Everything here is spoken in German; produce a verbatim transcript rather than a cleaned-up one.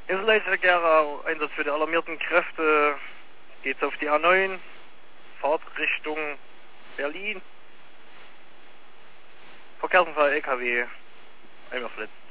Inselleitverkehr, Einsatz für die alarmierten Kräfte, geht's auf die A neun, Fahrt Richtung Berlin. Verkehrsunfall L K W, einmal verletzt.